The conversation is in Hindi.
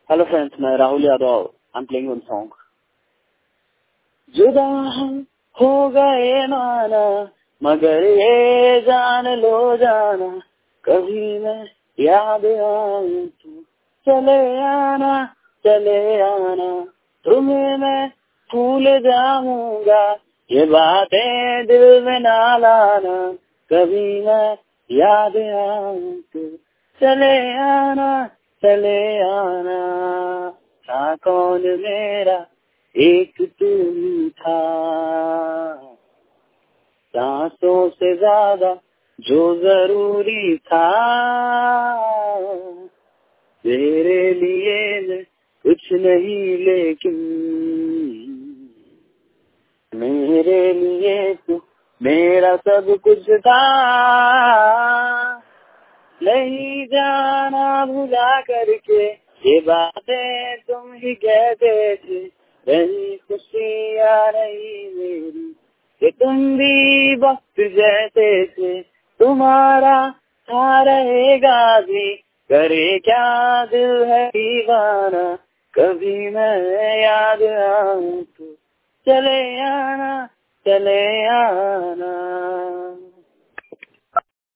हेलो फ्रेंड्स, मैं Rahul Yadav. I am playing one song. जुदा हम हो गए माना, मगर ये जान लो जाना, कभी मैं याद आऊं तो चले आना, चले आना। तुम्हें मैं भूल जाऊंगा, ये बातें दिल में ना लाना, कभी मैं याद आऊं तो चले आना, चले आना। था कौन मेरा, एक तू ही था, सांसों से ज्यादा जो जरूरी था। तेरे लिए मैं कुछ नहीं, लेकिन मेरे लिए तू मेरा सब कुछ था। नहीं जाना भुला करके ये बातें तुम ही कहते थे, रही खुशियाँ रही मेरी, कि तुम भी वक्त जैसे थे। तुम्हारा था रहेगा भी, करे क्या दिल है दीवाना, कभी मैं याद आऊं तो चले आना, चले आना।